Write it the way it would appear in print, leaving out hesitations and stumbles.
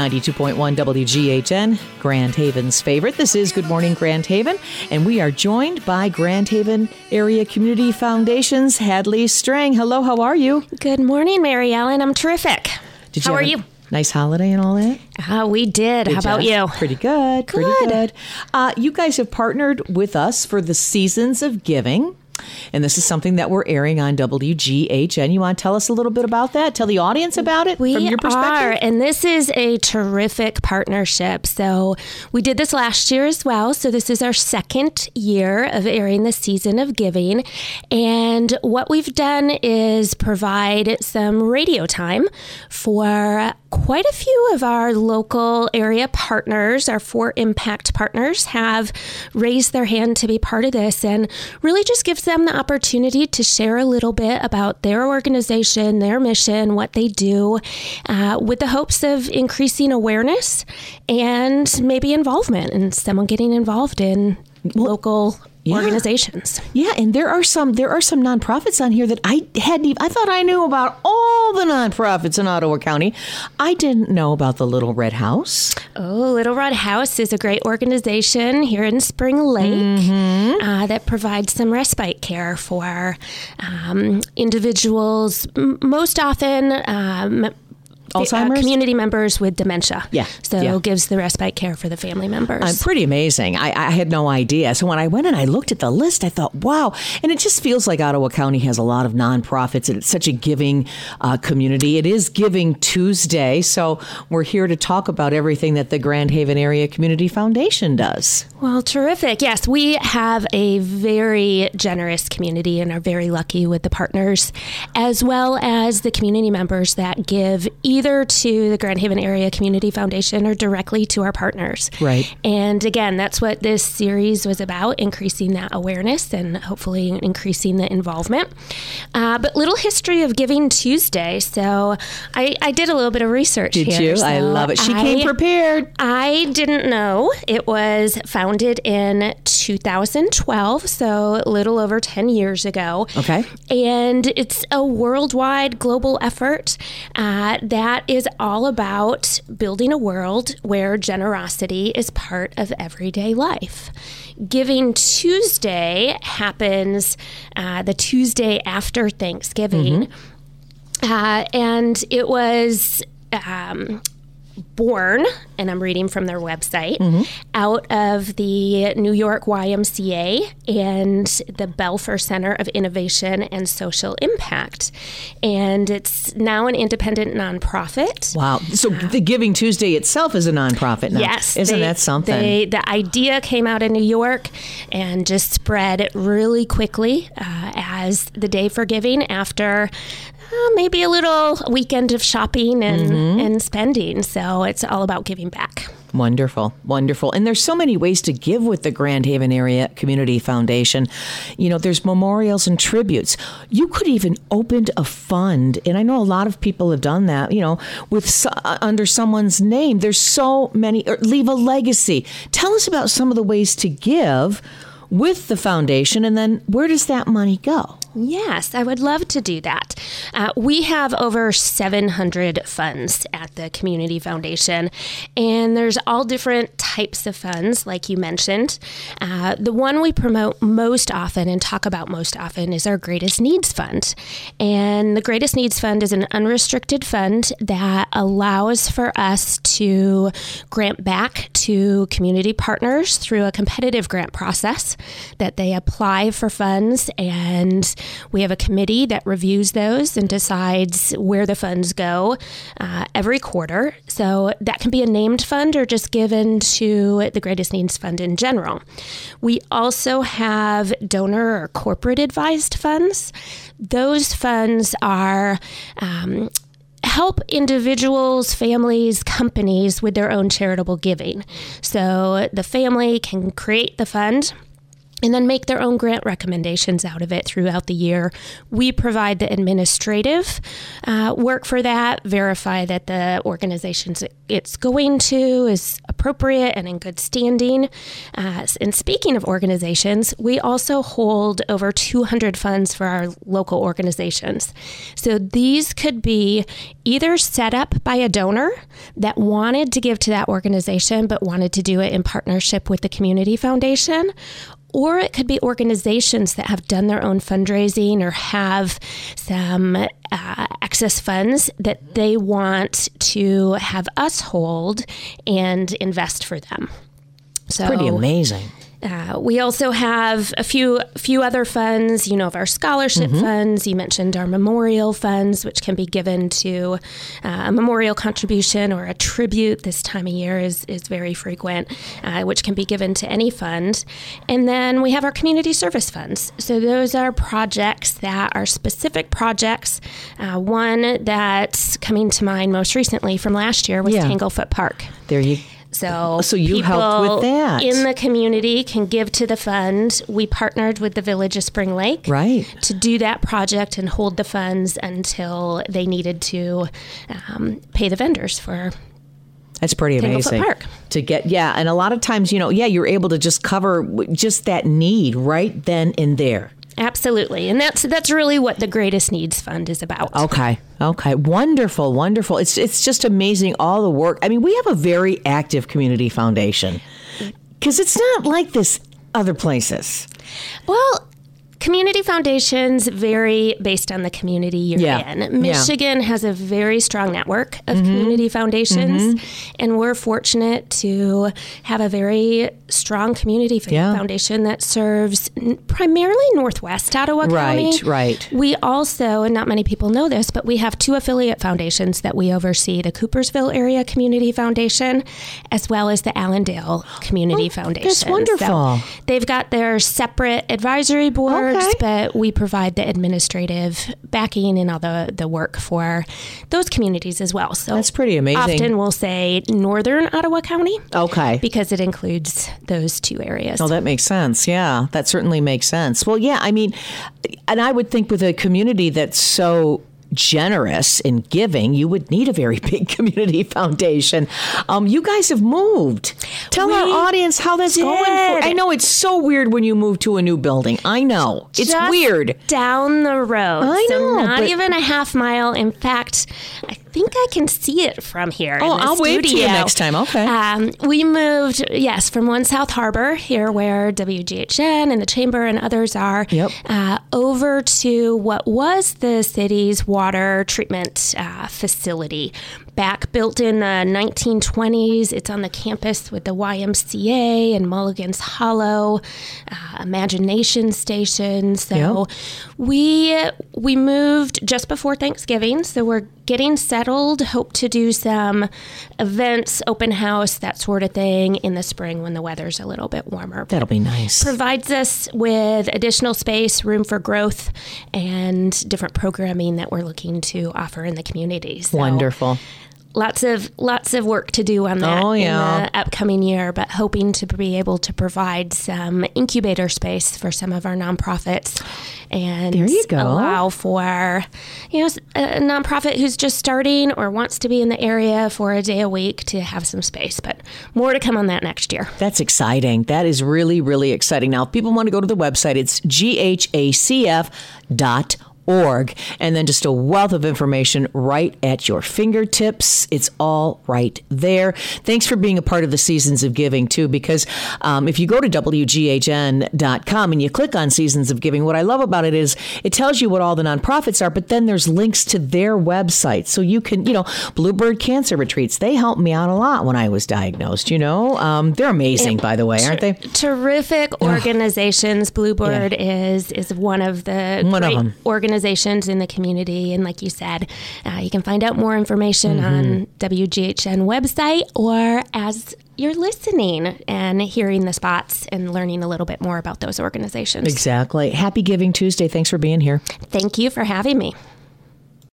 92.1 WGHN, Grand Haven's favorite. This is Good Morning Grand Haven, and we are joined by Grand Haven Area Community Foundation's Hadley Strang. Hello, how are you? Good morning, Mary Ellen. I'm terrific. How are you? Nice holiday and all that? We did. How about you? Pretty good. Pretty good. You guys have partnered with us for the Seasons of Giving. And this is something that we're airing on WGHN. You want to tell us a little bit about that? Tell the audience about it from your perspective? We are, and this is a terrific partnership. So we did this last year as well. So this is our second year of airing the Season of Giving. And what we've done is provide some radio time for quite a few of our local area partners. Our 4 impact partners have raised their hand to be part of this, and really just gives them the opportunity to share a little bit about their organization, their mission, what they do, with the hopes of increasing awareness and maybe involvement, and someone getting involved in local organizations. Yeah, and there are some nonprofits on here that I thought I knew about all the nonprofits in Ottawa County. I didn't know about the Little Red House. Oh, Little Red House is a great organization here in Spring Lake that provides some respite care for individuals, most often Alzheimer's? Community members with dementia. Yeah. So gives the respite care for the family members. Pretty amazing. I had no idea. So when I went and I looked at the list, I thought, wow. And it just feels like Ottawa County has a lot of nonprofits, and it's such a giving community. It is Giving Tuesday, so we're here to talk about everything that the Grand Haven Area Community Foundation does. Well, terrific. Yes, we have a very generous community and are very lucky with the partners, as well as the community members that give either to the Grand Haven Area Community Foundation or directly to our partners. Right. And again, that's what this series was about, increasing that awareness and hopefully increasing the involvement. But little history of Giving Tuesday. So I did a little bit of research here. Did you? So I love it. She came prepared. I didn't know. It was founded in 2012, so a little over 10 years ago. Okay. And it's a worldwide global effort that is all about building a world where generosity is part of everyday life. Giving Tuesday happens the Tuesday after Thanksgiving, and it was born, and I'm reading from their website, out of the New York YMCA and the Belfer Center of Innovation and Social Impact. And it's now an independent nonprofit. Wow. So the Giving Tuesday itself is a nonprofit now. Yes. Isn't that something? The idea came out in New York and just spread really quickly as the Day for Giving after maybe a little weekend of shopping and spending. So it's all about giving back. Wonderful. Wonderful. And there's so many ways to give with the Grand Haven Area Community Foundation. You know, there's memorials and tributes. You could even open a fund. And I know a lot of people have done that, you know, with under someone's name. There's so many. Or leave a legacy. Tell us about some of the ways to give with the foundation, and then where does that money go? Yes, I would love to do that. We have over 700 funds at the Community Foundation, and there's all different types of funds, like you mentioned. The one we promote most often and talk about most often is our Greatest Needs Fund. And the Greatest Needs Fund is an unrestricted fund that allows for us to grant back to community partners through a competitive grant process that they apply for funds, and we have a committee that reviews those and decides where the funds go every quarter. So that can be a named fund or just given to the Greatest Needs Fund in general. We also have donor or corporate advised funds. Those funds are help individuals, families, companies with their own charitable giving. So the family can create the fund, and then make their own grant recommendations out of it throughout the year. We provide the administrative work for that, verify that the organizations it's going to is appropriate and in good standing. And speaking of organizations, we also hold over 200 funds for our local organizations. So these could be either set up by a donor that wanted to give to that organization but wanted to do it in partnership with the Community Foundation, or it could be organizations that have done their own fundraising or have some excess funds that they want to have us hold and invest for them. So pretty amazing. We also have a few other funds, of our scholarship funds. You mentioned our memorial funds, which can be given to a memorial contribution or a tribute. This time of year is very frequent, which can be given to any fund. And then we have our community service funds. So those are projects that are specific projects. One that's coming to mind most recently from last year was Tanglefoot Park. There you go. So you helped with that. In the community can give to the fund. We partnered with the Village of Spring Lake to do that project and hold the funds until they needed to pay the vendors for. That's pretty amazing Park. To get. And a lot of times, you're able to just cover just that need right then and there. Absolutely. And that's really what the Greatest Needs Fund is about. Okay. Wonderful. It's just amazing, all the work. I mean, we have a very active community foundation because it's not like this other places. Well, community foundations vary based on the community you're in. Michigan has a very strong network of community foundations, and we're fortunate to have a very strong community foundation that serves primarily Northwest Ottawa County. Right. We also, and not many people know this, but we have 2 affiliate foundations that we oversee, the Coopersville Area Community Foundation, as well as the Allendale Community Foundation. That's wonderful. So they've got their separate advisory board. But we provide the administrative backing and all the work for those communities as well. So that's pretty amazing. Often we'll say Northern Ottawa County. Okay. Because it includes those 2 areas. Oh, that makes sense. Yeah, that certainly makes sense. Well, I mean, and I would think with a community that's so generous in giving, you would need a very big community foundation. You guys have moved. Tell our audience how that's going. I know it's so weird when you move to a new building. I know. It's just weird. Down the road. I know. So not even a half mile. In fact, I think I can see it from here. Oh, I'll wave to you next time. Okay. We moved, from 1 South Harbor, here where WGHN and the Chamber and others are, over to what was the city's water treatment facility. Built in the 1920s. It's on the campus with the YMCA and Mulligan's Hollow, Imagination Station. So we moved just before Thanksgiving. So we're getting settled. Hope to do some events, open house, that sort of thing in the spring when the weather's a little bit warmer. That'll be nice. Provides us with additional space, room for growth, and different programming that we're looking to offer in the community. So, wonderful. Lots of work to do on that in the upcoming year, but hoping to be able to provide some incubator space for some of our nonprofits and there you go. Allow for a nonprofit who's just starting or wants to be in the area for a day a week to have some space. But more to come on that next year. That's exciting. That is really, really exciting. Now, if people want to go to the website, it's ghacf.org. And then just a wealth of information right at your fingertips. It's all right there. Thanks for being a part of the Seasons of Giving, too, because if you go to WGHN.com and you click on Seasons of Giving, what I love about it is it tells you what all the nonprofits are, but then there's links to their website. So you can, Bluebird Cancer Retreats, they helped me out a lot when I was diagnosed, They're amazing, by the way, aren't they? Terrific organizations. Bluebird is one of the great organizations in the community. And like you said, you can find out more information on WGHN website or as you're listening and hearing the spots and learning a little bit more about those organizations. Exactly. Happy Giving Tuesday. Thanks for being here. Thank you for having me.